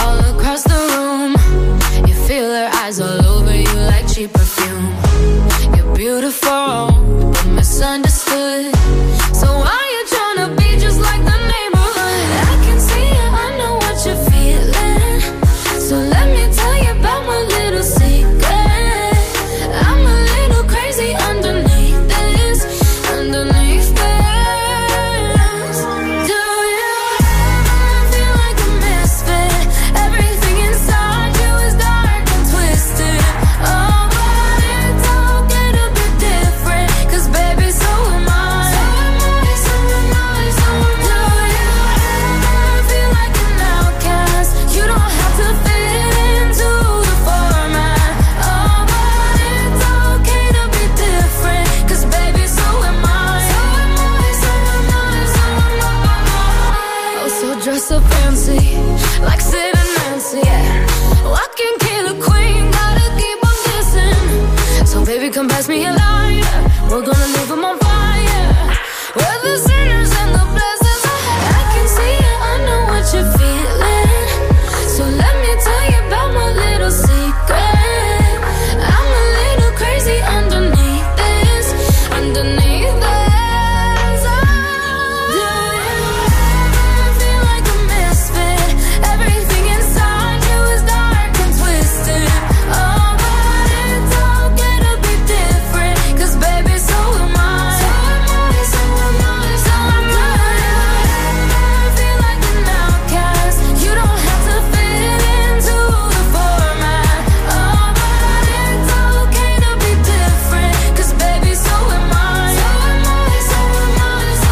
all across the room. You feel her eyes all over you like cheap perfume. You're beautiful, but misunderstood. So why you tryna be just like the neighborhood? I can see it, I know what you're feeling. So let me tell you about my little secret. I'm a little crazy underneath this, underneath this. Do you ever feel like a misfit? Everything inside you is dark and twisted. Oh, but it's okay to be different, 'cause baby, so am I. So am I, so am I, so am I. Do you ever feel like an outcast? You don't have to fit into the format. Oh, but it's okay to be different, 'cause baby, so am I. So am I, so am I, so am I. Oh, so dress so fancy, like Sid and Nancy, yeah. Oh, I can kill a queen, gotta keep on kissing. So baby, come pass me a lighter, we're gonna leave them on fire. We're the sinners and the blessings. I can see it, I know what you're feeling. So let me tell you about my little secret. I'm a little crazy underneath this, underneath this. Do you ever feel like a misfit? Everything inside you is dark and twisted. Oh, but it's okay to be different, 'cause baby, so am I. So am I, so am I, so am I. Feel like an outcast. You don't have to fit into the format. Oh, but it's okay to be different, 'cause baby, so am I. So am I, so am I, so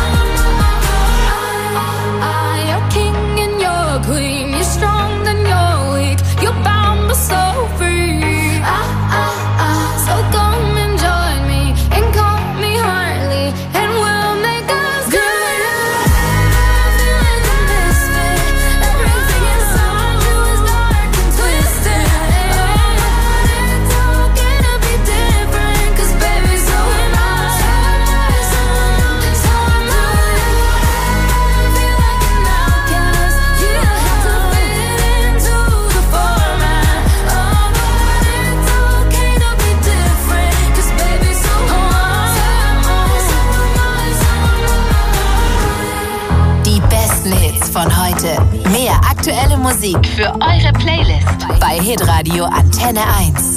am I. You're king and you're queen. You're strong and you're weak. You're bound but so free. So come and join me and call me Harley, and we'll make us good. Feel like a misfit. Everything inside you is dark and twisted. Oh, it's okay to be different, 'cause baby, so am I. So am I, so am I. Feel like an outcast. You don't have to fit into the format. Oh, but it's okay to be different, 'cause baby, so am I. So am I, so am I, so am I. Die besten Hits von heute. Mehr aktuelle Musik für eure Playlist bei Hitradio Antenne 1.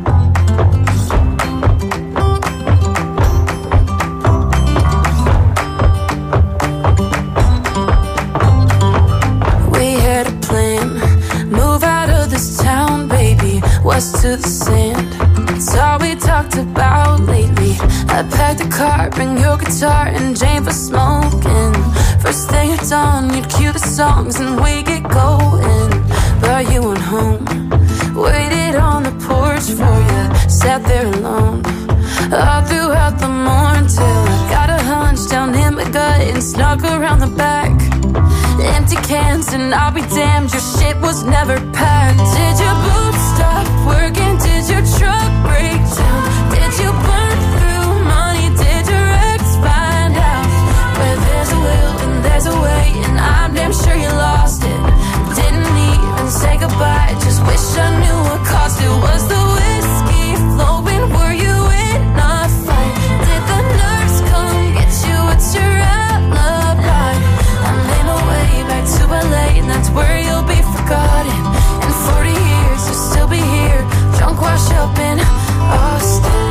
We had a plan, move out of this town, baby, west to the sand. It's all we talked about lately. I packed the car, bring your guitar, and Jane for smoking. First thing at dawn, you'd cue the songs and we get going. But you went home, waited on the porch for you, sat there alone all throughout the morning till I got a hunch down in my gut and snuck around the back. Empty cans and I'll be damned, your shit was never packed. Did your boots stop working? Did your truck break down? Did you burn through money? Did your ex find out? Where there's a will and there's a way, and I'm damn sure you lost it. Didn't even say goodbye, just wish I knew what caused it. Was the whiskey flowing? Were you in a fight? Did the nurse come get you? What's your alibi? I made my way back to LA, and that's where you'll be forgotten. In 40 years, you'll still be here, drunk, wash up in Austin.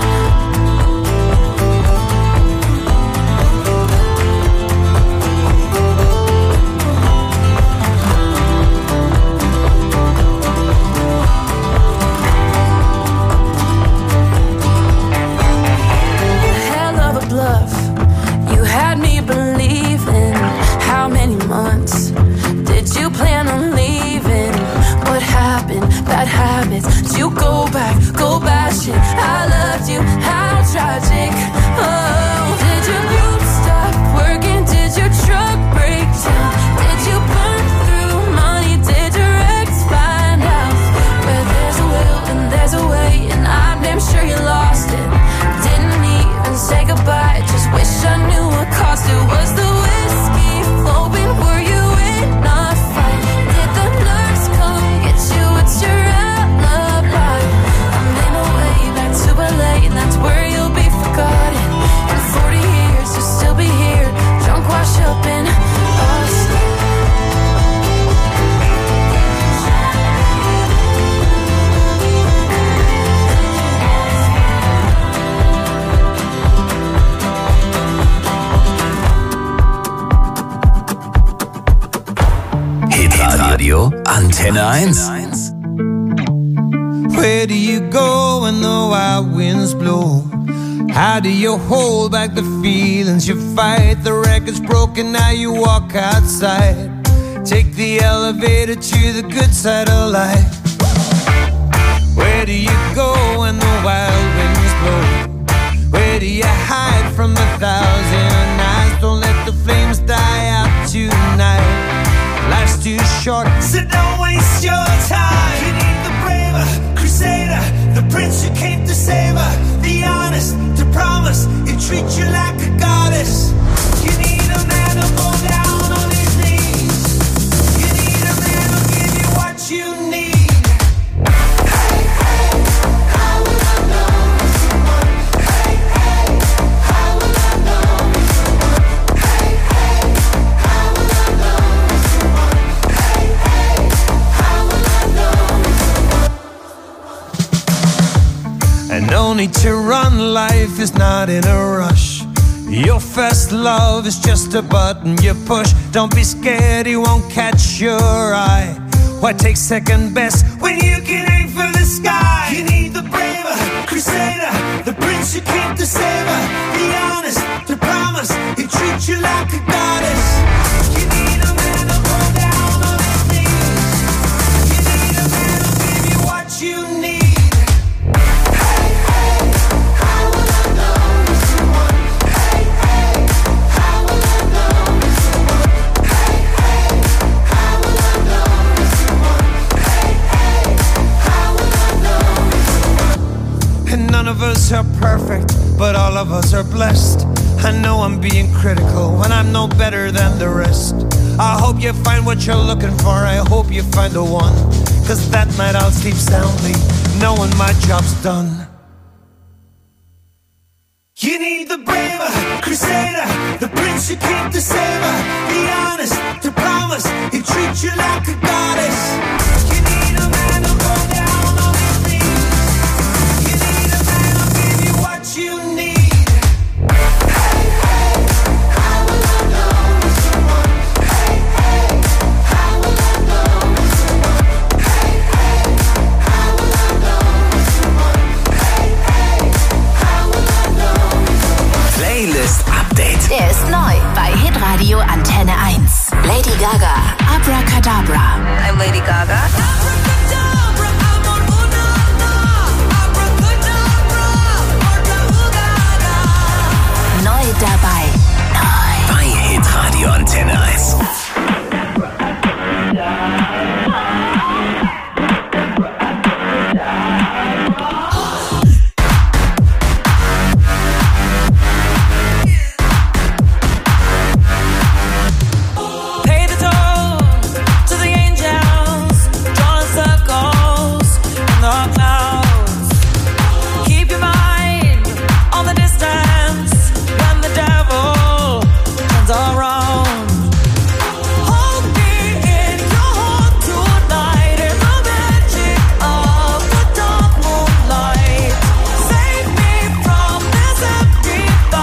Hell of a bluff, you had me believing. How many months did you plan on leaving? What happened? Bad habits. Did you go back, go bashing? I loved you, how tragic. Oh, did your boobs stop working? Did your truck break down? Did you burn through money? Did your ex find out? Where there's a will and there's a way, and I'm damn sure you lost it. Didn't even say goodbye, just wish I knew what caused it. Was the whiskey flowing? Were you in a fight? Did the nurse come Antenne 1. Where do you go when the wild winds blow? How do you hold back the feelings you fight? The record's broken, now you walk outside. Take the elevator to the good side of life. Where do you go when the wild winds blow? Where do you hide from the thousand eyes? Don't let the flames die out tonight. Life's too short, so don't waste your time. You need the braver crusader, the prince who came to save her, the honest to promise he'll treat you like a goddess. You need a man to fall down on his knees. You need a man who'll give you what you need. Hey, hey, how will I know someone? Hey, hey, how will I know someone? Hey, hey, how will I know someone? Hey, hey, how will I know someone? And no need to run, life is not in a rush. Your first love is just a button you push. Don't be scared, he won't catch your eye. Why take second best when you can aim for the sky? You need the braver crusader, the prince who came to save her, the honest to promise he'll treat you like a goddess. You need a man to fall down on his knees. You need a man who'll give you what you need. None of us are perfect, but all of us are blessed. I know I'm being critical when I'm no better than the rest. I hope you find what you're looking for, I hope you find the one. Cause that night I'll sleep soundly, knowing my job's done. You need the braver crusader, the prince who came to save her, the honest to promise he'll treat you like a goddess. You need a man to go down on his knees. You need a man who'll give you what you need. Hey, hey, how will I know someone? Hey, hey, how will I know someone? Hey, hey, how will I know someone? Hey, hey, how will I know someone? Playlist Update. Der ist neu bei Hitradio Antenne 1. Lady Gaga, Abracadabra. I'm Lady Gaga. Neu dabei. Bei Hitradio Antenne 1. Pay the toll to the angels, drawing circles in the clouds. Keep your mind on the distance when the devil turns around. Hold me in your heart tonight in the magic of the dark moonlight. Save me from this empty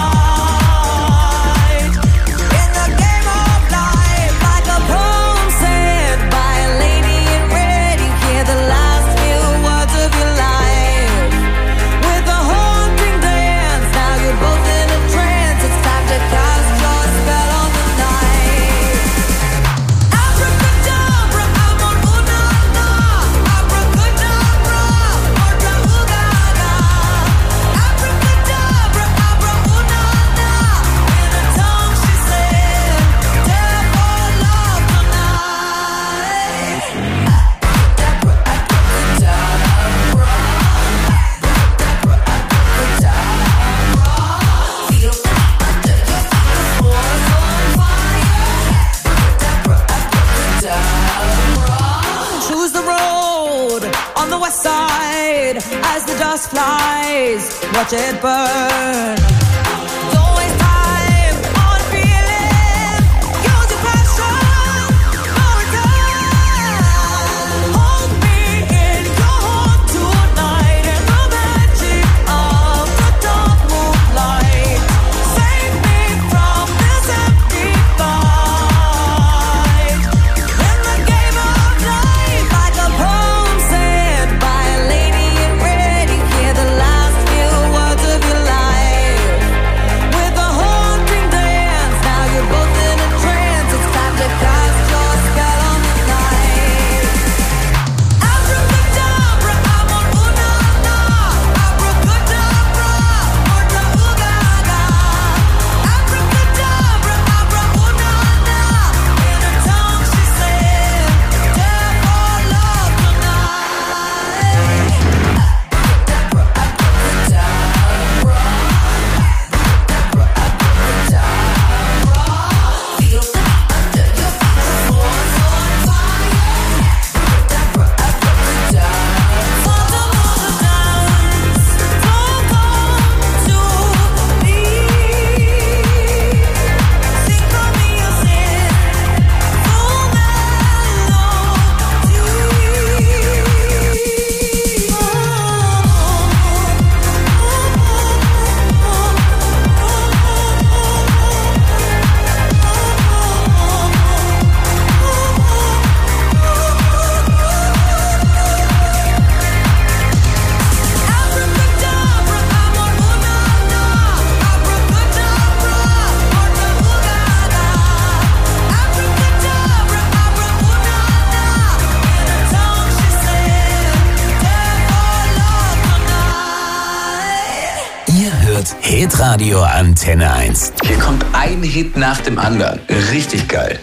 fight. In the game of life, like a poem said by a lady in red, you hear the last few words of your life. With a haunting dance, now you're both in a trance. It's time to cast your spell on the night. Abracadabra, amor una na. Abracadabra, orca ugaga. Abracadabra, abra una na. In a tongue she said, devil love tonight. Choose the road on the west side as the dust flies. Watch it burn. Don't waste time on feeling. Use your passion. No return. Hold me in your heart tonight in the magic of the dark moonlight. Save me from this empty fight. In the game of life, like Hitradio Antenne 1. Hier kommt ein Hit nach dem anderen. Richtig geil.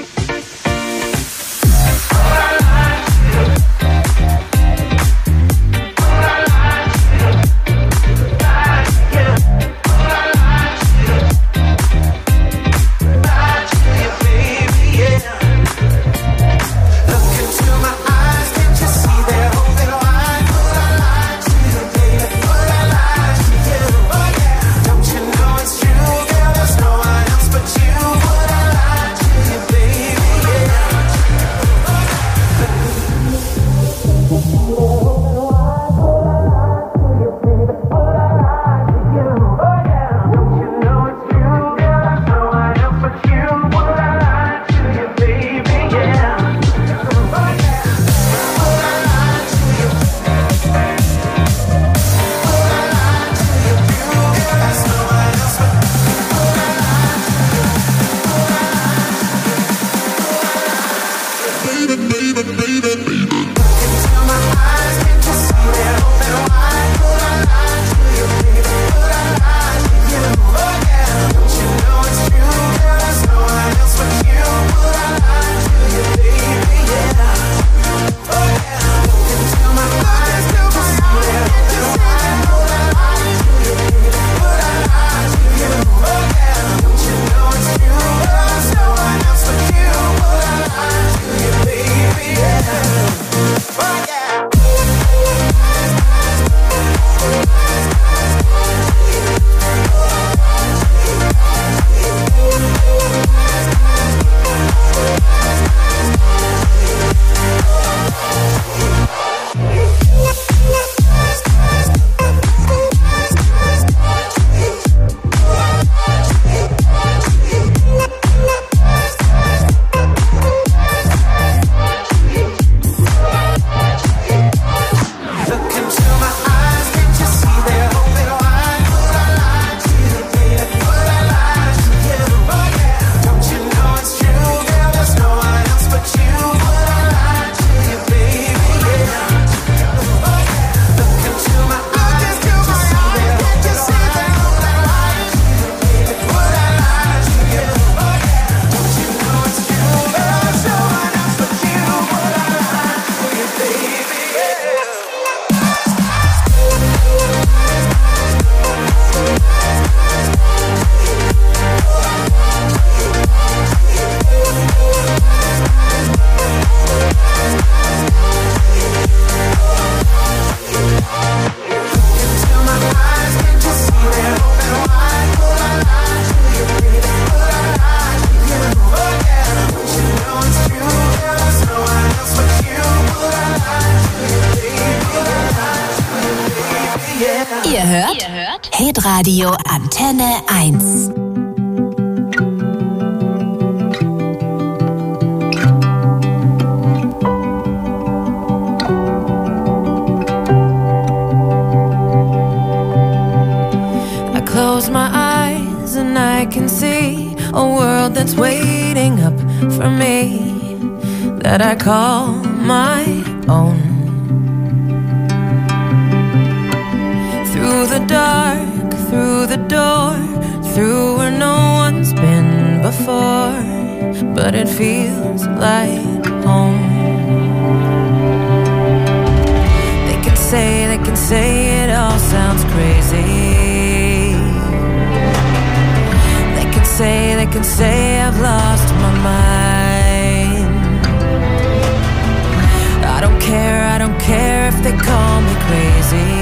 Ihr hört Hitradio Antenne 1. I close my eyes and I can see a world that's waiting up for me, that I call my own. Through the dark, through the door, through where no one's been before, but it feels like home. They can say it all sounds crazy. They can say I've lost my mind. I don't care if they call me crazy.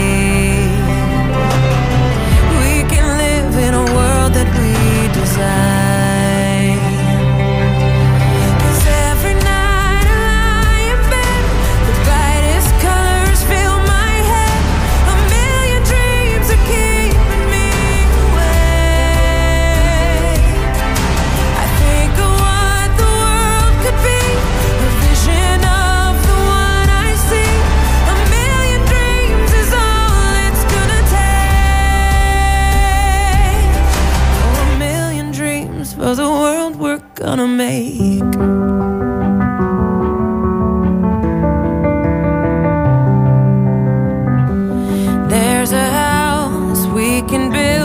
In a world that we design. 'Cause every night I lie in bed, the brightest colors fill my head. A million dreams are keeping me awake. I think of what the world could be, a vision of the one I see. A million dreams is all it's gonna take. For the world we're gonna make. There's a house we can build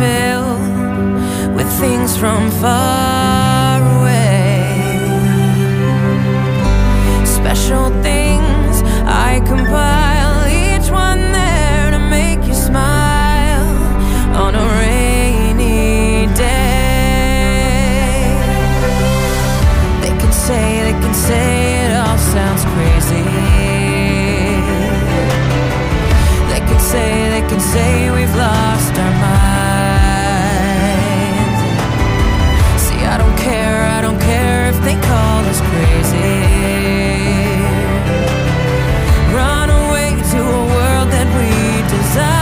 filled with things from far away. Special things I compile, each one there to make you smile on a rainy day. They can say it all sounds crazy. They can say we've lost our minds. See, I don't care if they call us crazy. Run away to a world that we desire.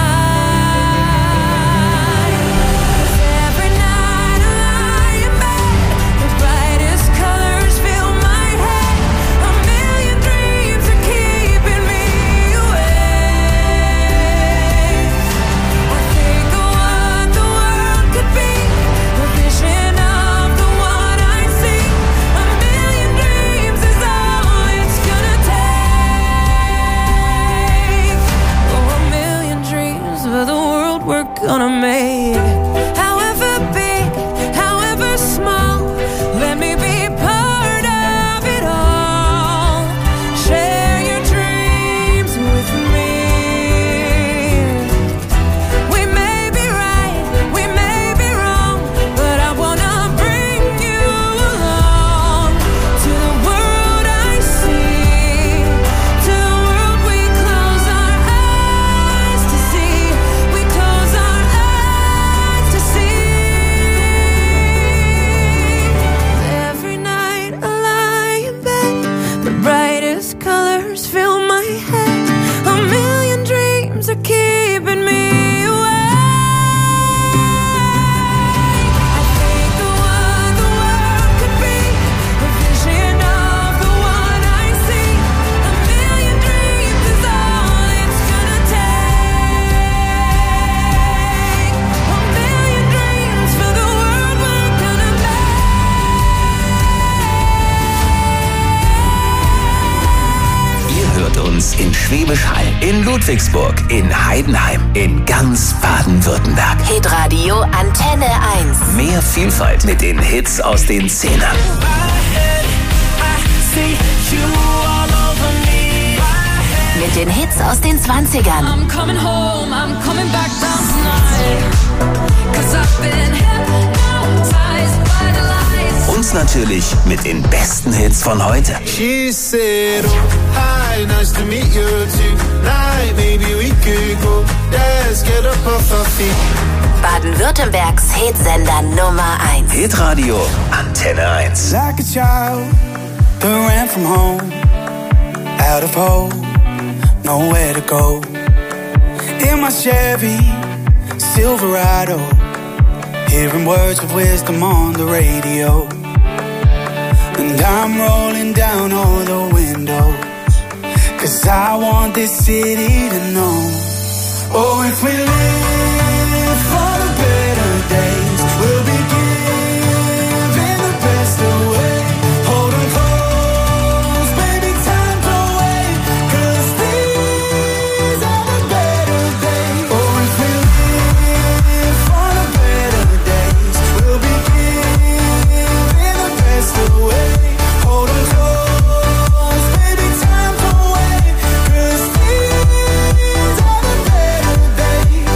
Gonna make, however big, however small, let me be part of it all. Share your dreams with me. We may be right, we may be wrong, but I wanna bring you along to the world I see, to the world we close our eyes to see. We close our to see. Every night I lie in bed, the brightest colors fill my head. A million dreams are keeping me awake. I think of what the world could be, a vision of the one I see. A million dreams is all it's gonna take. A million dreams for the world we're gonna make. Ihr hört uns in Schwäbisch Hall, in Ludwigsburg, in Heidenheim, in ganz Baden-Württemberg. Hitradio Antenne 1. Mehr Vielfalt mit den Hits aus den 10ern. Mit den Hits aus den 20ern. I'm coming home, I'm coming back down tonight. 'Cause I've been hypnotized by the lights. Und natürlich mit den besten Hits von heute. She said, oh, hi, nice to meet you tonight. Maybe we could go, let's get up off our feet. Baden-Württembergs Hitsender Nummer 1. Hitradio Antenne 1. Like a child that ran from home, out of hope, nowhere to go. In my Chevy Silverado, hearing words of wisdom on the radio. And I'm rolling down all the windows, 'cause I want this city to know. Oh, if we live for the better days, we'll be giving the best away. Hold on close, baby, time to wait, 'cause these are the better days. Oh, if we live for the better days, we'll be giving the best away. Hold on close, baby, time to wait, 'cause these are the better days.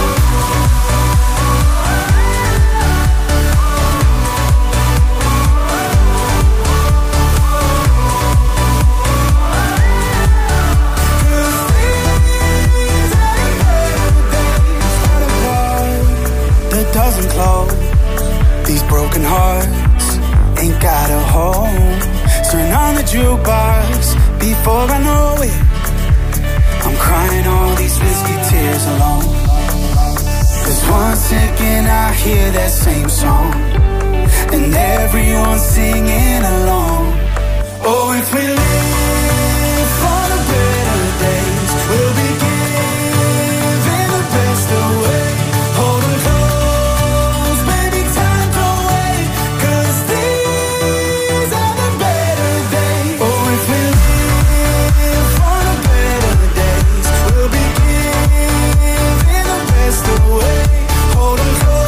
That doesn't close. These broken hearts ain't got a home. Turn on the jukebox before I know it. I'm crying all these risky tears alone. 'Cause once again I hear that same song, and everyone's singing along. Oh, if we live for the better days, we'll be giving the best away. Hold on close, baby, time to wait, 'cause these are the better days. Oh, if we live for the better days, we'll be giving the best away. Hold on close.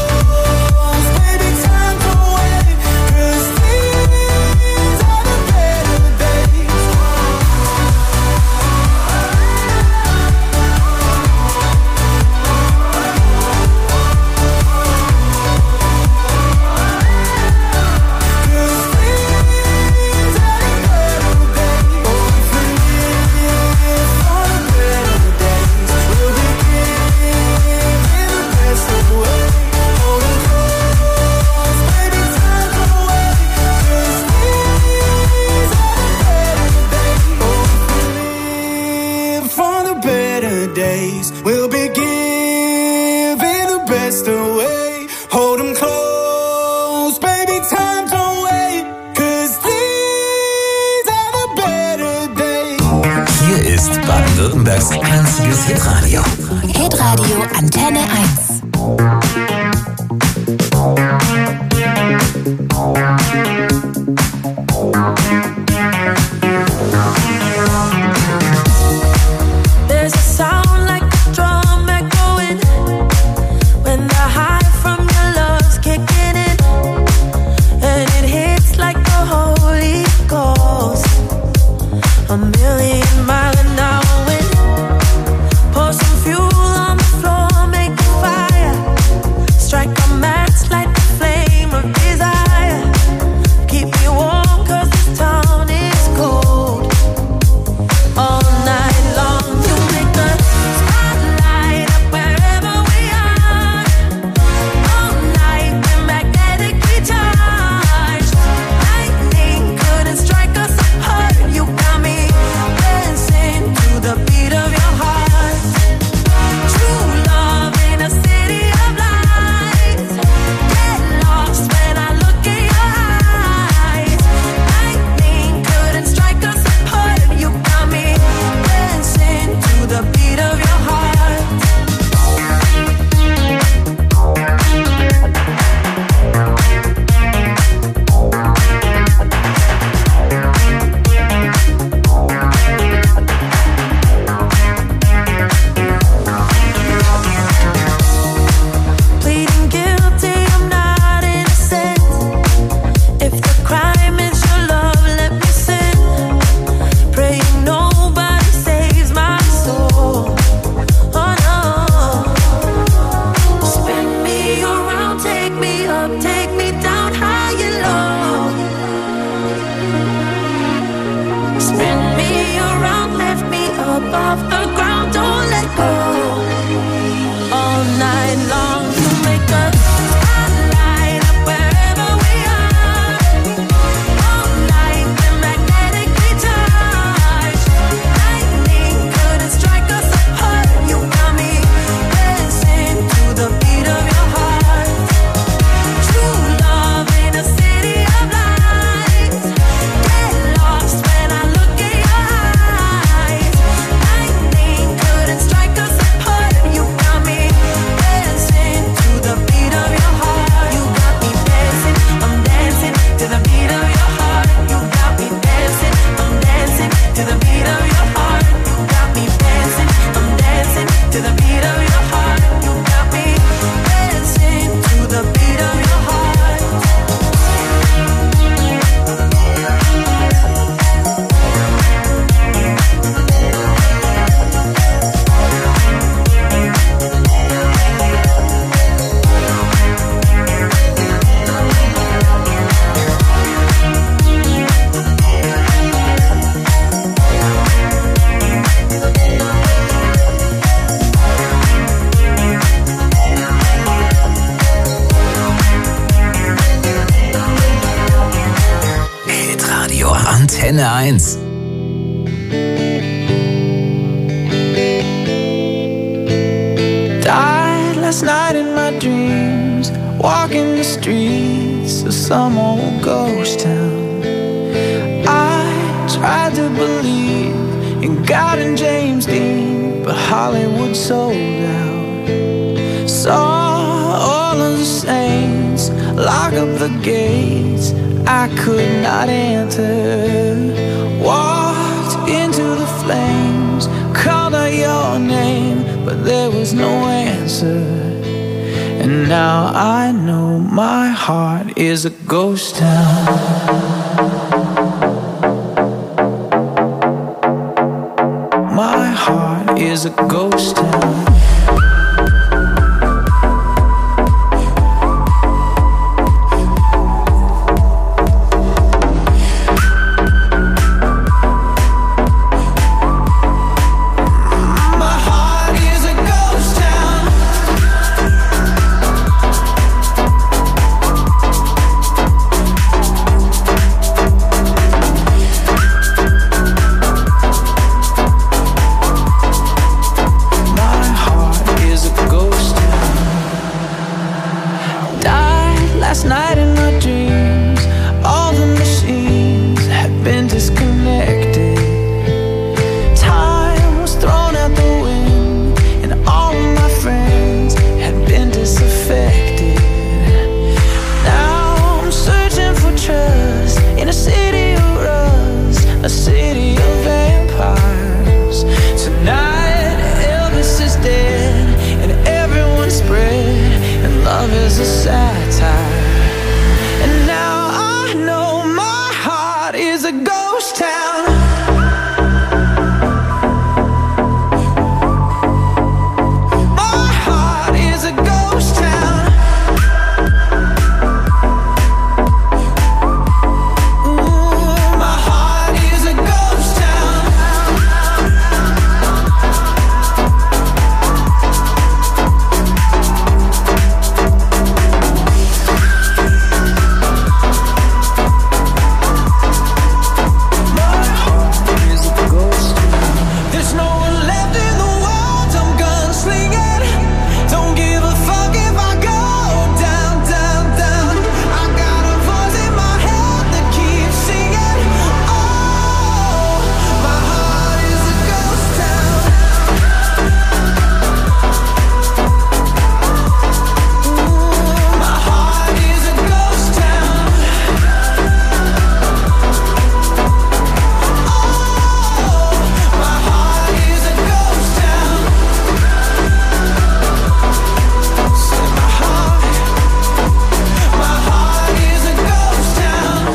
days. We'll be giving the best away. Hold 'em close, baby, time don't wait. 'Cause these are the better days. Hier ist Baden-Württembergs einziges Hitradio. Hitradio Antenne 1. There's a sound like a drum echoing when the high from your love's kicking in, and it hits like the Holy Ghost. A million mile an hour wind. Pour some fuel on the floor, make a fire. Strike a match, light the flame of desire. Keep me warm 'cause this town is cold. All night long you make the spotlight up wherever we are. All night we're magnetically charged. Lightning couldn't strike us apart. You got me dancing to the beat of your heart. True love in a city of lights. Get lost when I look in your eyes. Lightning couldn't strike us apart. You got me dancing to the beat of your heart. Pleading guilty, I'm not innocent. If the crime is your love, let me sin. Praying nobody saves my soul. Oh no. Spin me around, take me up, take me down high and low. Spin me around, lift me up off the ground, don't let go. All night long you make the spotlight up wherever we are. All night we're magnetically charged. Lightning couldn't strike us apart. You got me dancing to the beat of your heart. True love in a city of lights. Get lost when I look in your eyes. Lightning couldn't strike us apart. You got me dancing to the beat of your heart. You got me dancing, I'm dancing to the beat of your heart. You got me dancing, I'm dancing to the beat of your heart. You got me dancing, I'm dancing to the beat of your heart. You got me dancing to the beat of your heart. Hitradio Antenne 1. Died last night in my dreams, walking the streets of some old ghost town. I tried to believe in God and James Dean, but Hollywood sold out. Saw all of the saints lock up the gates I could not enter. Walked into the flames, called out your name, but there was no answer. And now I know my heart is a ghost town. My heart is a ghost town. My been disconnected. Time was thrown out the wind, and all of my friends had been disaffected. Now I'm searching for trust in a city of rust, a city of vampires. Tonight Elvis is dead and everyone's spread, and love is a satire. And now I know my heart is a ghost town. My heart is a ghost town. Ooh, my heart is a ghost town. There's no one left in the world, I'm gunslinging. Don't give a fuck if I go down, down, down. I got a voice in my head that keeps singing. Oh, my heart is a ghost town. Ooh, my heart is a ghost town. My heart is a ghost town. Say my heart is a ghost town.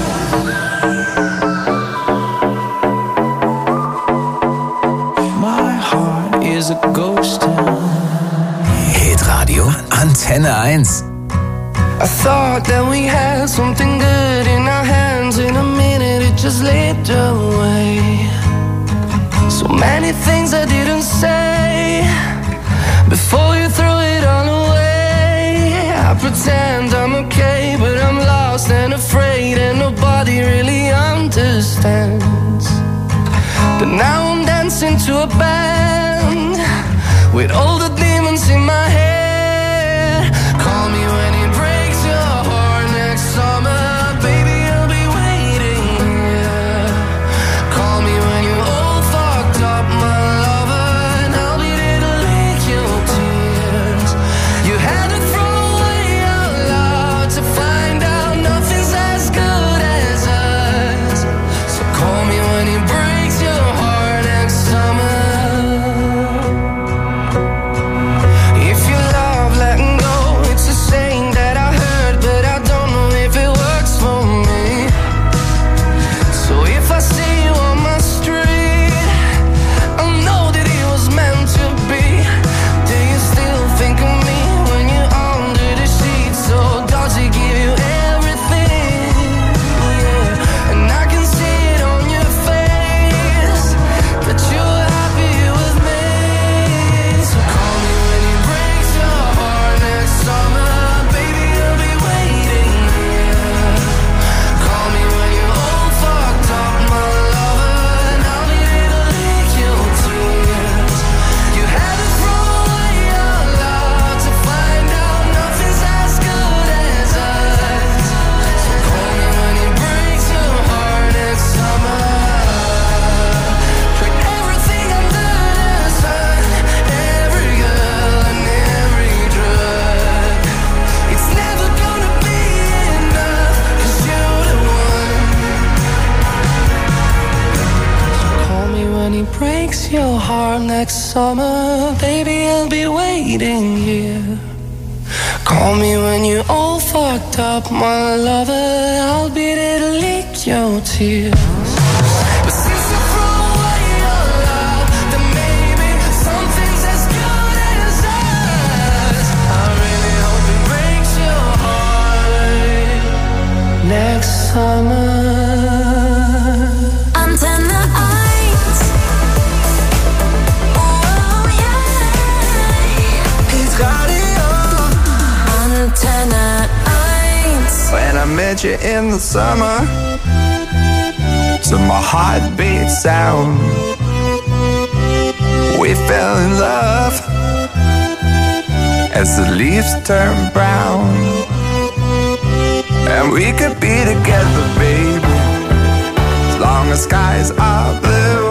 My heart is a ghost town. Hitradio Antenne 1. I thought that we had something good in our hands. In a minute it just slipped away. So many things I didn't say before you threw it all away. I pretend I'm okay, but I'm lost and afraid, and nobody really understands. But now I'm dancing to a band with all the demons in my head. Call me when it breaks your heart next summer, baby, I'll be waiting here. Call me when you're all fucked up, my lover, and I'll be there to lick your tears. You had to throw away out loud to find out nothing's as good as us. So call me when it breaks your heart next summer. If you love letting go, it's a saying that I heard, but I don't know if it works for me. So if I see you on my street, I know that it was meant to be. Do you still think of me when you're under the sheets? So does he give you everything? Yeah. And I can see it on your face that you're happy with me. So call me when he breaks your heart next summer, baby, I'll be waiting here. Call me when you're all fucked up, my lover, and I'll be there to lick your tears. You had to throw away out loud to find out nothing's as good as us. So call me when he breaks your heart next summer. Tried everything under the sun, every girl and every drug. It's never gonna be enough, 'cause you're the one. So call me when he breaks your heart next summer, baby, I'll be waiting here. Call me when you're all fucked up, my lover, I'll be there to lick your tears. But since you threw away your love, then maybe something's as good as us. I really hope it breaks your heart next summer. Antenne 1. Oh yeah. Hitradio. Antenne 1. When I met you in the summer, to my heartbeat sound, we fell in love as the leaves turn brown. And we could be together, baby, as long as skies are blue.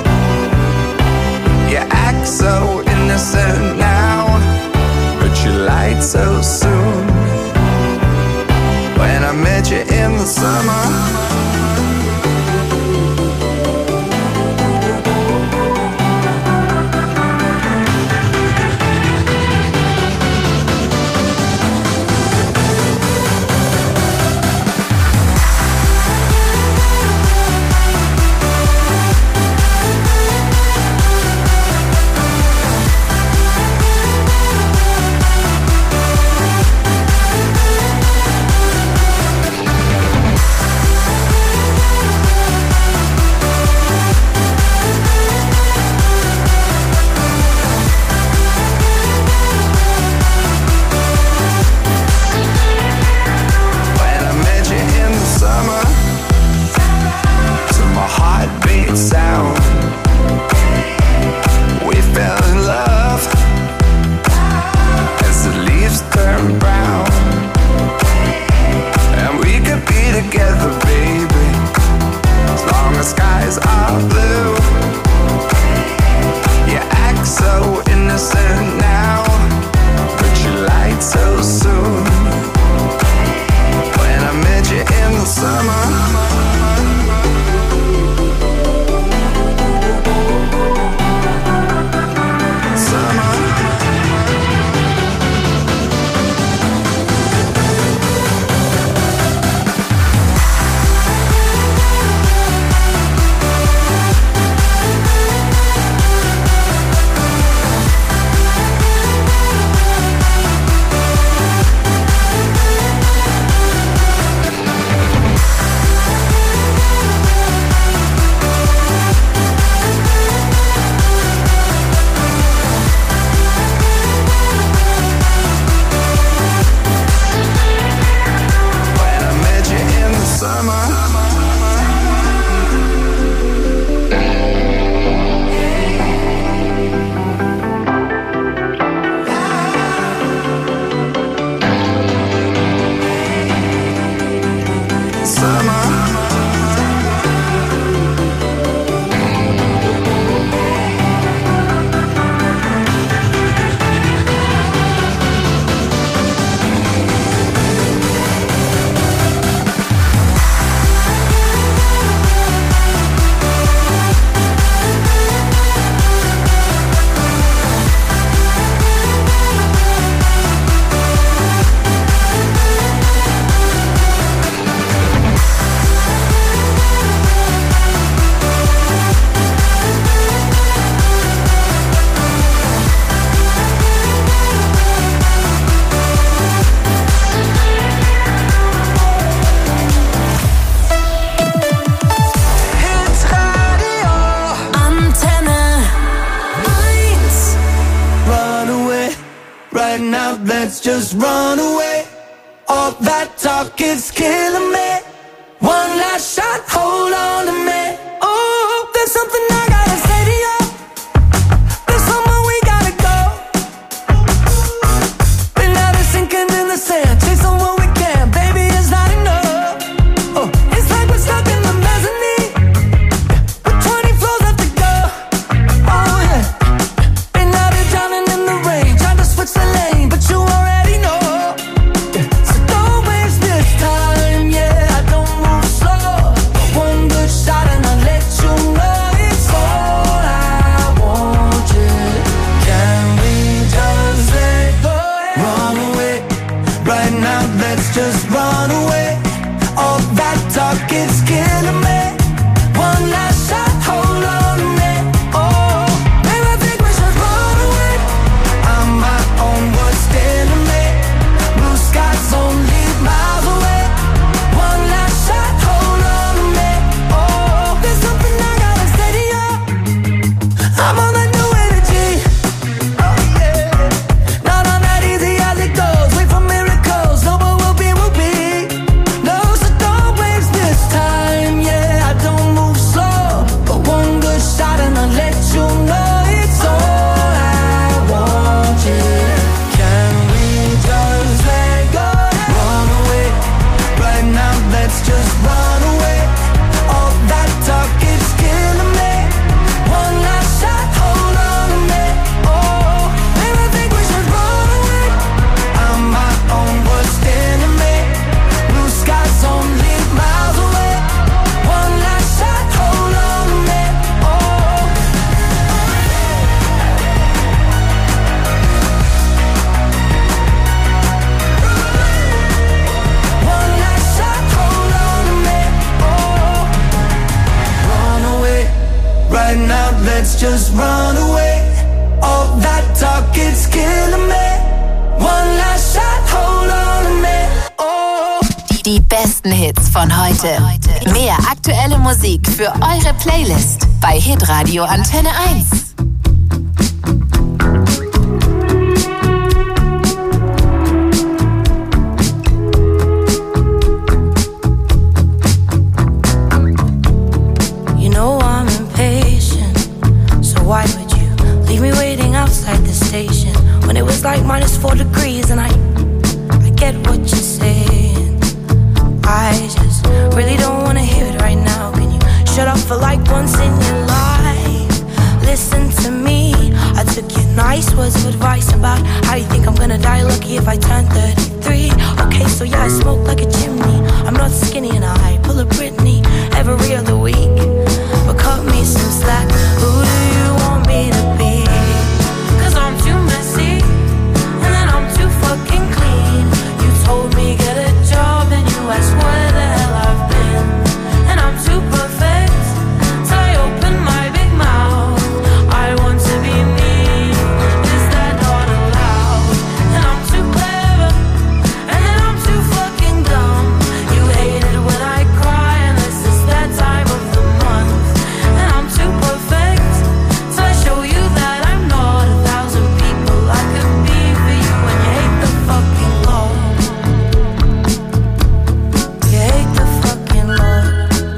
You act so innocent now, but you lied so soon. When I met you in the summer, sound. We fell in love as the leaves turn brown, and we could be together, baby, as long as skies are blue. You act so innocent now, but you lied so soon. When I met you in the summer, let's just run away. All that talk is killing me. One last shot, hold on to me. Oh, there's something I gotta say to you. There's somewhere we gotta go. Been out of sinking in the sand, chasing what we can. Baby, it's not enough. Oh, it's like we're stuck in the mezzanine with 20 floors left to go. Oh yeah. Been out here drowning in the rain, trying to switch the lane, but you already know. So don't waste this time, yeah. I don't move slow. One good shot and I let right now, let's just run away. All that talk, it's killing me. One last shot, hold on to me. Oh. Die besten Hits von heute. Mehr aktuelle Musik für eure Playlist bei Hitradio Antenne 1. Why would you leave me waiting outside the station when it was like -4 degrees? And I get what you're saying. I just really don't wanna hear it right now. Can you shut up for like once in your life? Listen to me. I took your nice words of advice about how you think I'm gonna die lucky if I turn 33. Okay, so yeah, I smoke like a chimney. I'm not skinny and I pull a Britney every other week. But cut me some slack. Who do you want me to be? 'Cause I'm too messy and then I'm too fucking clean. You told me get a job and you asked where the hell I've been. And I'm too perfect till I open my big mouth. I want to be me. Is that not allowed? And I'm too clever and then I'm too fucking dumb. You hate it when I cry unless it's that time of the month. And I'm too perfect so I show you that I'm not 1,000 people I could be for you. And you hate the fucking Lord. You hate the fucking Lord.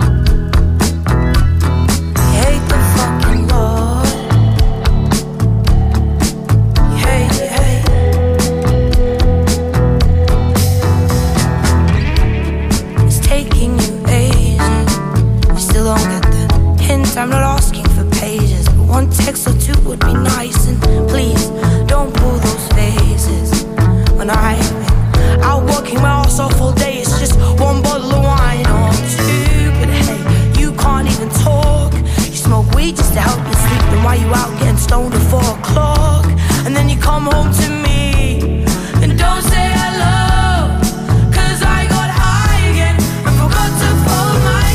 You hate the fucking Lord. You hate, you hate. It's taking you ages. You still don't get the hint. I'm not asking for pages, but one text or two would be nice. And please don't pull those faces. When I've been out working my ass off all day, it's just one bottle of wine or two. But hey, you can't even talk. You smoke weed just to help you sleep. Then why you out getting stoned at 4 o'clock? And then you come home to me and don't say hello. 'Cause I got high again and forgot to fold my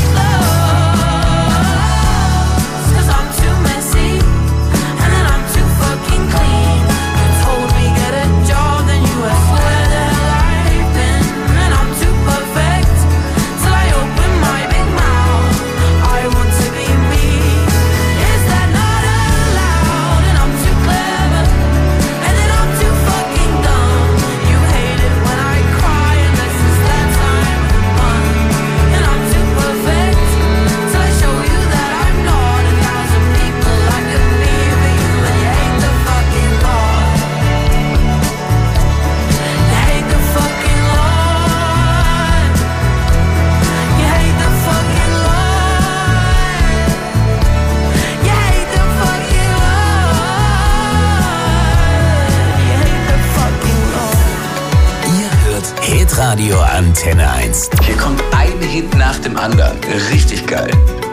clothes. 'Cause I'm too messy and then I'm too fucking clean. You told me get a job, then you asked where the hell I've been. And I'm too perfect till I open my big mouth. I want to be me. Is that not allowed? And I'm too clever and then I'm too fucking dumb. You hate it when I cry unless it's that time of the month. And I'm too perfect till I show you that I'm not 1,000 people I could be for you. And you hate the fucking Lord. You hate the fucking Lord. You hate the fucking Lord. You hate the fucking Lord. You hate the fucking Lord. Ihr hört Hitradio Antenne 1. Hier kommt ein Hit nach dem anderen. Richtig geil.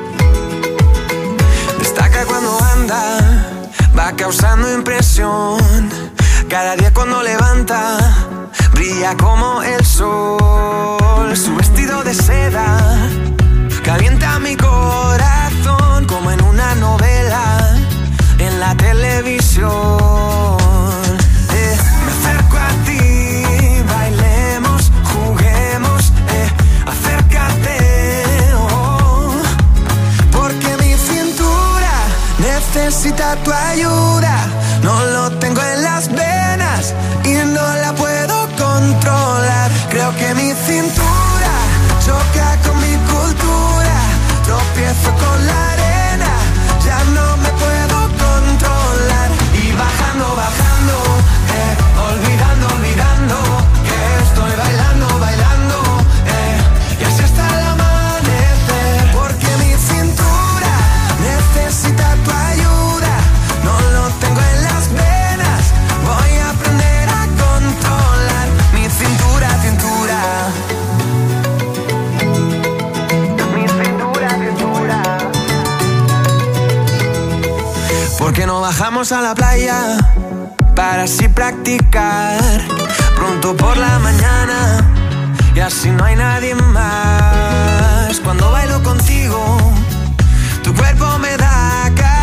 Destaca cuando anda, va causando impresión. Cada día cuando levanta, brilla como el sol. Su vestido de seda calienta mi corazón como en una novela en la televisión. Me acerco a ti, bailemos, juguemos, acércate, oh, porque mi cintura necesita tu ayuda. No lo tengo en las venas y no la puedo controlar. Creo que mi cintura choca con mi cultura. Tropiezo con la arena, ya no me puedo controlar. Y bajando, bajando, olvidando, olvidando que estoy bailando, bailando, y así hasta el amanecer. Porque mi cintura necesita tu ayuda. No lo tengo en las venas, voy a aprender a controlar mi cintura, cintura. Mi cintura, cintura. Porque no bajamos a la playa para así practicar pronto por la mañana y así no hay nadie más. Cuando bailo contigo, tu cuerpo me da calor.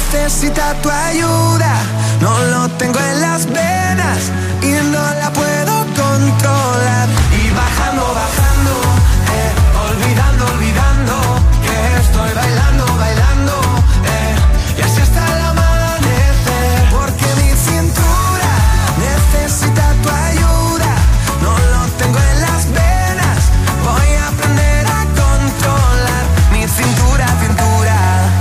necesita tu ayuda. No lo tengo en las venas y no la puedo controlar. Y bajando, bajando, olvidando, olvidando que estoy bailando, bailando, y así hasta el amanecer. Porque mi cintura necesita tu ayuda. No lo tengo en las venas, voy a aprender a controlar mi cintura, cintura.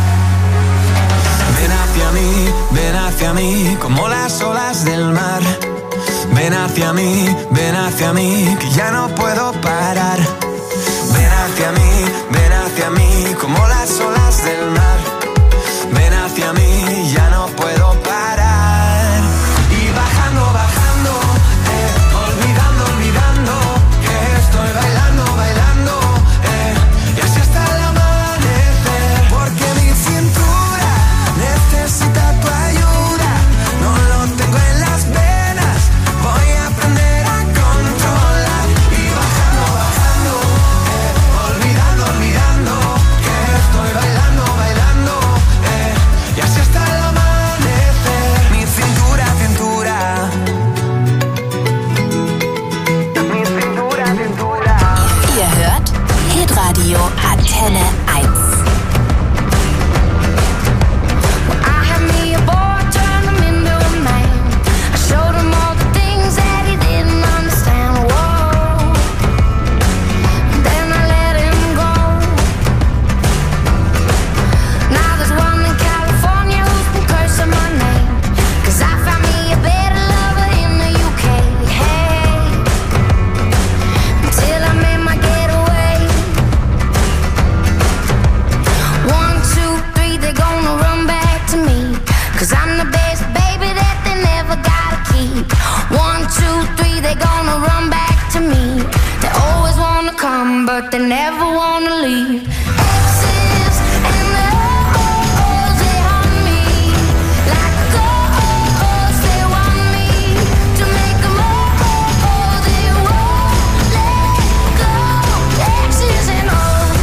Ven hacia mí, como las olas del mar. Ven hacia mí, que ya no puedo parar. Ven hacia mí, como las olas del mar. Ven hacia mí, ya no puedo parar. Y bajando, bajando, olvidando, olvidando que estoy bailando, bailando, y así hasta el amanecer. Porque mi cintura necesita tu ayuda. No lo tengo en las venas, voy a aprender a controlar. Y bajando, bajando, olvidando, olvidando que estoy bailando, bailando, y así hasta el amanecer. Mi cintura, cintura. Mi cintura, cintura. Ihr hört Hitradio Antenne 1. I had me a boy, turned him into a man. I showed him all the things that he didn't understand. Whoa. Then I let him go. Now there's one in California who's been cursing my name. 'Cause I found me a better lover in the UK. Hey, until I made my getaway. 1, 2, 3, they're gonna run back to me. 'Cause I'm the best baby that they never gotta keep. 1, 2, 3, they're gonna run back to me. They always wanna come, but they never wanna leave. Exes and the O's, they haunt me like ghosts. They want me to make them all. They won't let go. Exes and O's.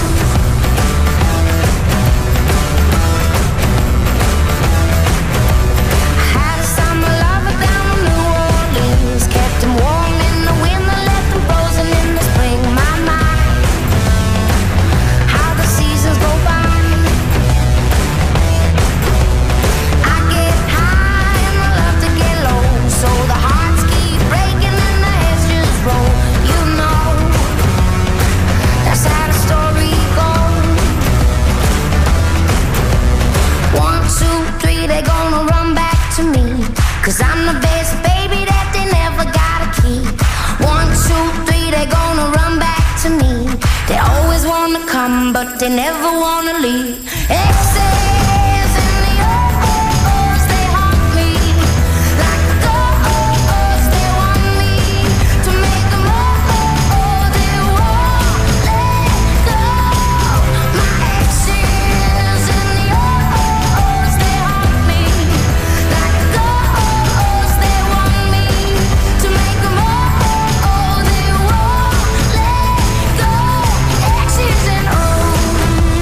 Had a summer lover down in New Orleans. Kept him warm in the winter, left him frozen in the spring. My mind, how the seasons go by. I get high and I love to get low. So the hearts keep breaking and the heads just roll. You know, that's how the story goes. 1, 2, 3, they're gonna run back to me. 'Cause I'm the best baby that they never gotta keep. 1, 2, 3, they're gonna run back to me. They always wanna come, but they never wanna leave. Exes and the O's, they haunt me like ghosts. They want me to make them all. They won't let go. My exes and the O's, they haunt me like ghosts. They want me to make them all. They won't let go. Exes and O's.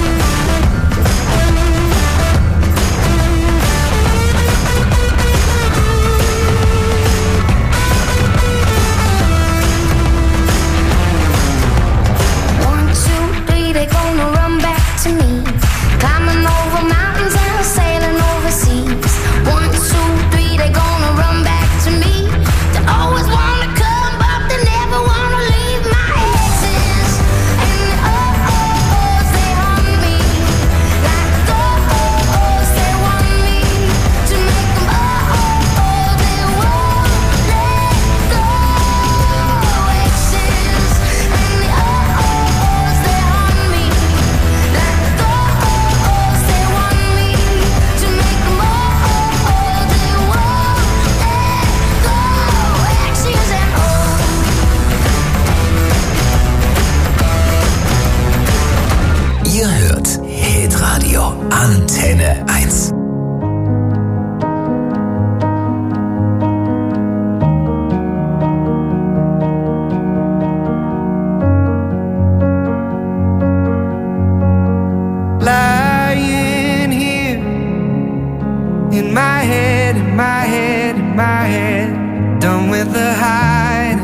Antenne 1. Lying here head, in my head, in my head. Done with the hiding,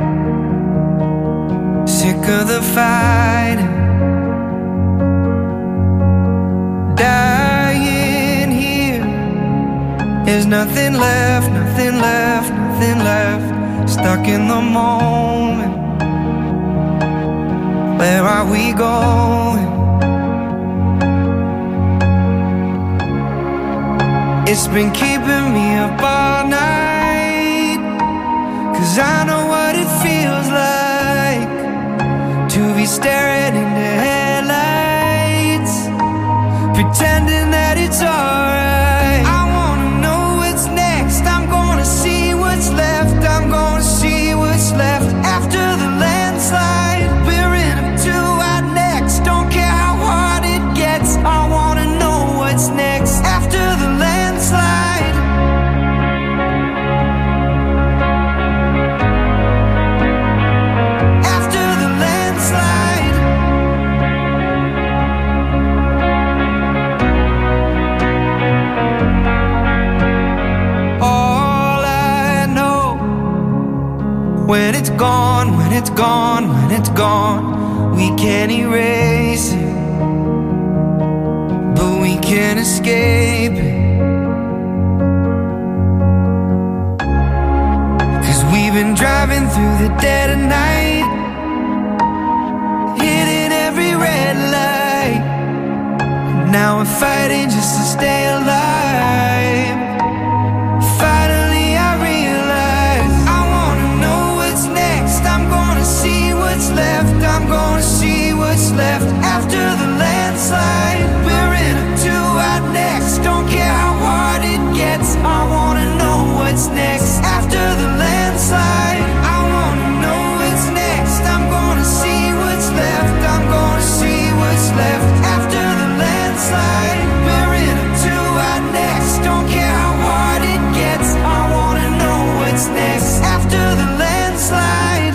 sick of the fighting. Dying here, there's nothing left, nothing left, nothing left. Stuck in the moment, where are we going? It's been keeping me up all night, 'cause I know what it feels like to be staring into headlights, pretending that it's alright. I wanna know what's next. I'm gonna see what's left. I'm gonna see what's left after the landslide. We're in up to our necks. Don't care how hard it gets. I wanna know what's next after the landslide. After the landslide. All I know, when it's gone, when it's gone, when it's gone, we can't erase it, but we can't escape it. 'Cause we've been driving through the dead of night, hitting every red light. Now we're fighting just to stay alive. Finally I realize I wanna know what's next. I'm gonna see what's left. I'm gonna see what's left after the landslide. We're in up to our necks. Don't care how hard it gets. I wanna know what's next after the landslide. I wanna know what's next. I'm gonna see what's left. I'm gonna see what's left after the landslide. We're in up to our necks. Don't care how hard it gets. I wanna know what's next after the landslide.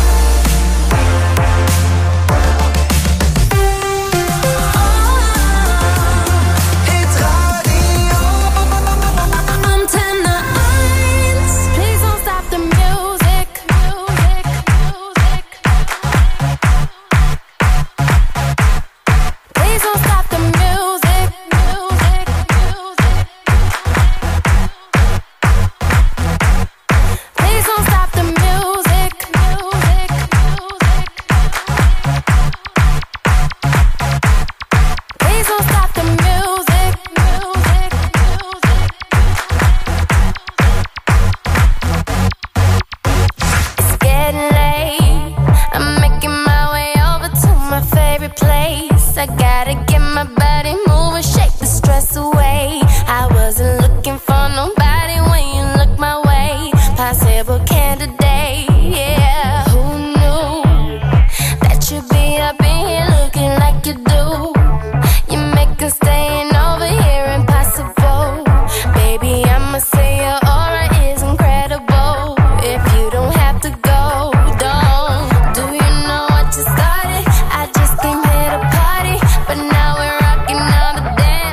Please don't stop the music. Please don't stop the music. Please don't stop the music. Please don't stop the music. It's getting late. I'm making my way over to my favorite place. I gotta get my body moving, shake the stress away. I wasn't looking for nobody when you look my way. Possible candidate, yeah. Who knew that you'd be up in here looking like you do? You make us staying over here impossible. Baby, I'ma say your aura is incredible. If you don't have to go, don't. Do you know what you started? I just came here to party, but now we're rocking on the dance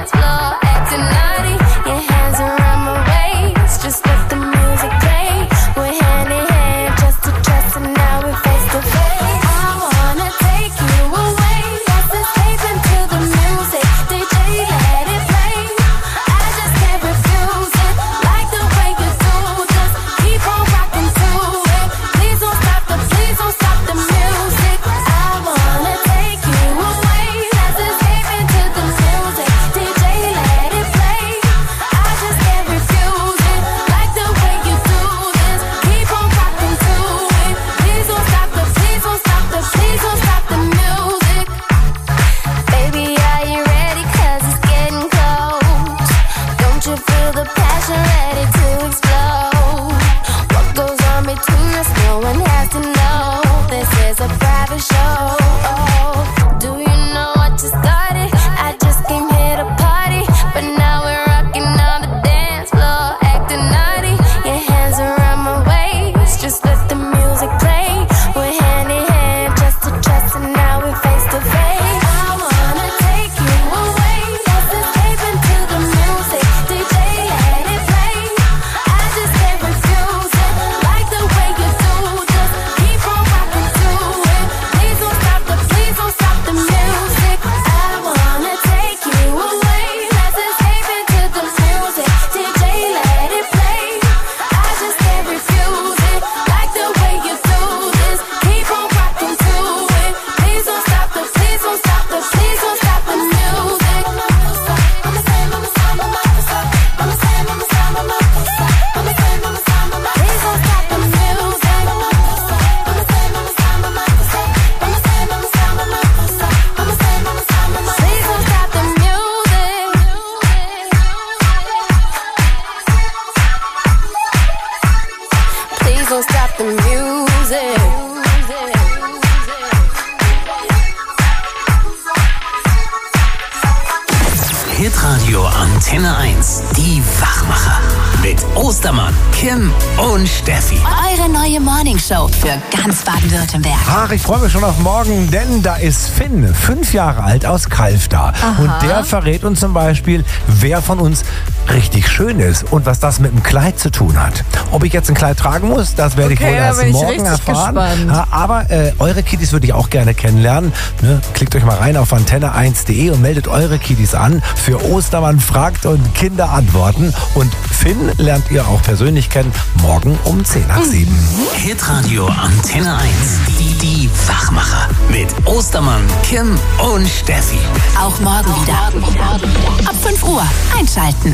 Hitradio Antenne 1. Die Wachmacher. Mit Ostermann, Kim und Steffi. Eure neue Morningshow für ganz Baden-Württemberg. Ach, ich freue mich schon auf morgen, denn da ist Finn, 5 Jahre alt, aus Kalf da. Aha. Und der verrät uns zum Beispiel, wer von uns richtig schön ist und was das mit dem Kleid zu tun hat. Ob ich jetzt ein Kleid tragen muss, das werde ich wohl erst morgen erfahren. Ja, aber eure Kiddies würde ich auch gerne kennenlernen. Ne? Klickt euch mal rein auf antenne1.de und meldet eure Kiddies an für Ostermann fragt und Kinder antworten. Und Finn lernt ihr auch persönlich kennen, morgen um 10:07. Hitradio Antenne 1. Die Wachmacher. Mit Ostermann, Kim und Steffi. Auch morgen wieder. Ab 5 Uhr einschalten.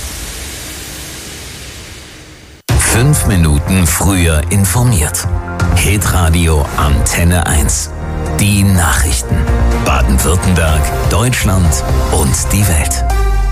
5 Minuten früher informiert. Hitradio Antenne 1. Die Nachrichten. Baden-Württemberg, Deutschland und die Welt.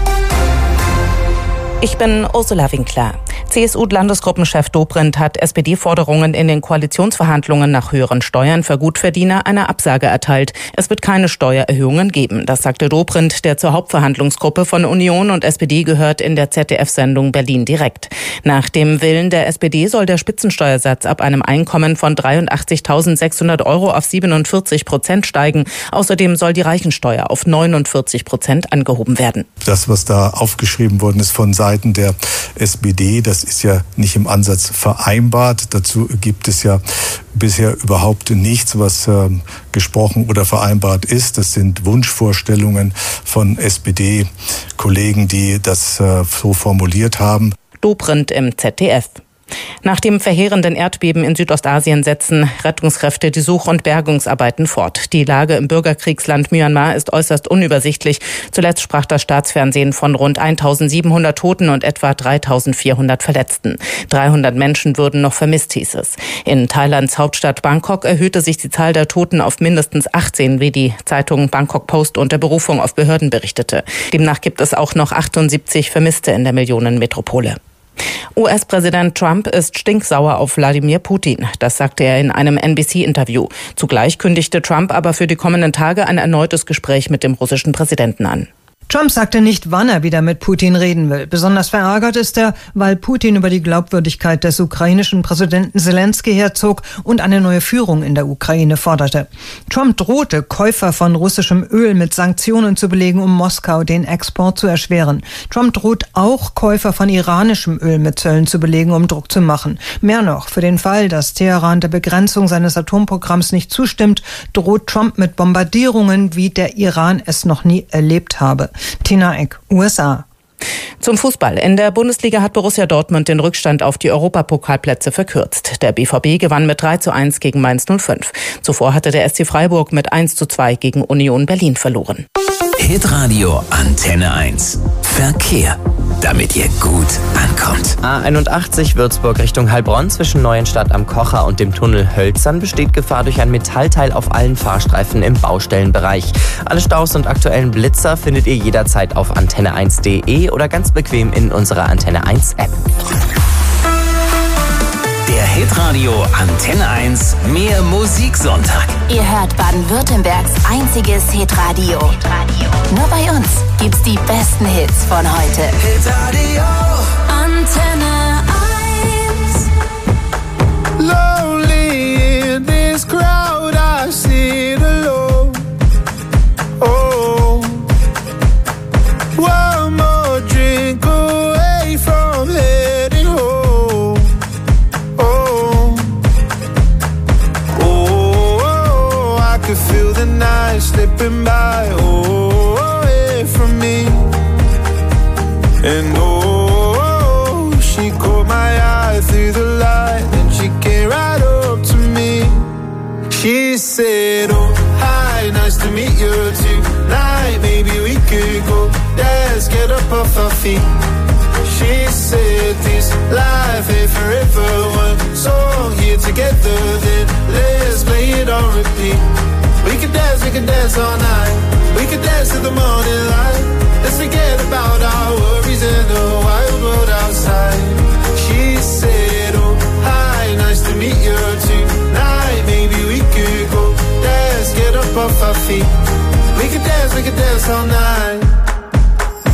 Ich bin Ursula Winkler. CSU-Landesgruppenchef Dobrindt hat SPD-Forderungen in den Koalitionsverhandlungen nach höheren Steuern für Gutverdiener eine Absage erteilt. Es wird keine Steuererhöhungen geben. Das sagte Dobrindt, der zur Hauptverhandlungsgruppe von Union und SPD gehört, in der ZDF-Sendung Berlin direkt. Nach dem Willen der SPD soll der Spitzensteuersatz ab einem Einkommen von 83.600 € auf 47% steigen. Außerdem soll die Reichensteuer auf 49% angehoben werden. Das, was da aufgeschrieben worden ist von Seiten der SPD, das ist ja nicht im Ansatz vereinbart. Dazu gibt es ja bisher überhaupt nichts, was gesprochen oder vereinbart ist. Das sind Wunschvorstellungen von SPD-Kollegen, die das so formuliert haben. Dobrindt im ZDF. Nach dem verheerenden Erdbeben in Südostasien setzen Rettungskräfte die Such- und Bergungsarbeiten fort. Die Lage im Bürgerkriegsland Myanmar ist äußerst unübersichtlich. Zuletzt sprach das Staatsfernsehen von rund 1.700 Toten und etwa 3.400 Verletzten. 300 Menschen würden noch vermisst, hieß es. In Thailands Hauptstadt Bangkok erhöhte sich die Zahl der Toten auf mindestens 18, wie die Zeitung Bangkok Post unter Berufung auf Behörden berichtete. Demnach gibt es auch noch 78 Vermisste in der Millionenmetropole. US-Präsident Trump ist stinksauer auf Wladimir Putin. Das sagte er in einem NBC-Interview. Zugleich kündigte Trump aber für die kommenden Tage ein erneutes Gespräch mit dem russischen Präsidenten an. Trump sagte nicht, wann er wieder mit Putin reden will. Besonders verärgert ist er, weil Putin über die Glaubwürdigkeit des ukrainischen Präsidenten Zelensky herzog und eine neue Führung in der Ukraine forderte. Trump drohte, Käufer von russischem Öl mit Sanktionen zu belegen, um Moskau den Export zu erschweren. Trump droht auch, Käufer von iranischem Öl mit Zöllen zu belegen, um Druck zu machen. Mehr noch, für den Fall, dass Teheran der Begrenzung seines Atomprogramms nicht zustimmt, droht Trump mit Bombardierungen, wie der Iran es noch nie erlebt habe. Tina Eck, USA. Zum Fußball. In der Bundesliga hat Borussia Dortmund den Rückstand auf die Europapokalplätze verkürzt. Der BVB gewann mit 3:1 gegen Mainz 05. Zuvor hatte der SC Freiburg mit 1:2 gegen Union Berlin verloren. Hitradio Antenne 1. Verkehr. Damit ihr gut ankommt. A81 Würzburg Richtung Heilbronn zwischen Neuenstadt am Kocher und dem Tunnel Hölzern besteht Gefahr durch ein Metallteil auf allen Fahrstreifen im Baustellenbereich. Alle Staus und aktuellen Blitzer findet ihr jederzeit auf antenne1.de oder ganz bequem in unserer Antenne 1 App. Der Hitradio Antenne 1 Mehr Musiksonntag. Ihr hört Baden-Württembergs einziges Hitradio. Nur bei uns gibt's die besten Hits von heute. Hitradio Antenne 1. Lonely in this crowd, I sit alone. Oh, one more drink away from heading home. Oh, oh, I could feel the night slipping by. Oh, away from me. And oh, she caught my eye through the light, and she came right up to me. She said, oh, hi, nice to meet you tonight. Maybe we could go dance, get up off our feet. She said, this life ain't forever. One song here together, then let's play it on repeat. We could dance all night. We could dance to the morning light. Let's forget about our worries and the wild world outside. She said, oh, hi, nice to meet you tonight. Maybe we could go dance, get up off our feet. We could dance all night.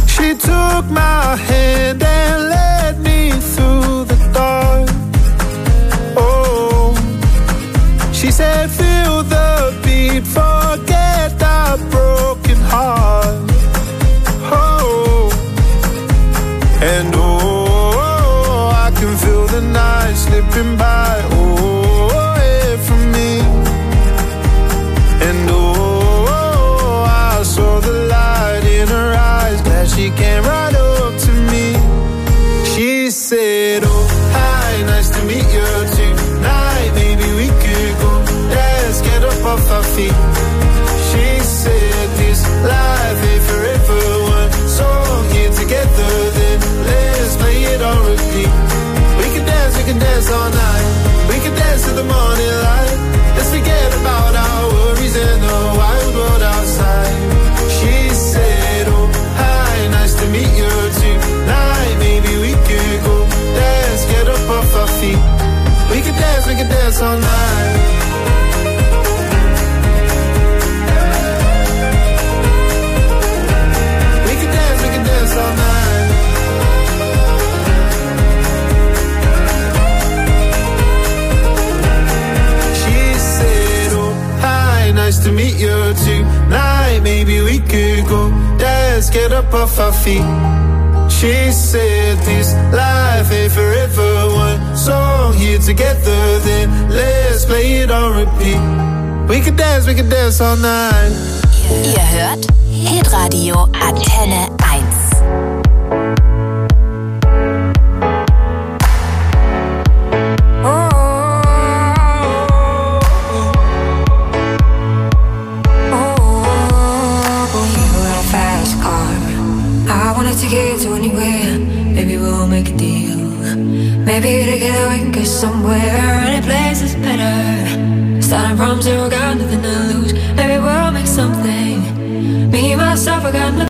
let's get up off our feet. She said this life ain't forever. One song here together, then let's play it on repeat. We could dance all night. Ihr hört Hitradio Antenne 1. To get to anywhere, maybe we'll make a deal. Maybe together we can get somewhere. Any place is better. Starting from zero, got nothing to lose. Maybe we'll make something. Me, myself, I got nothing.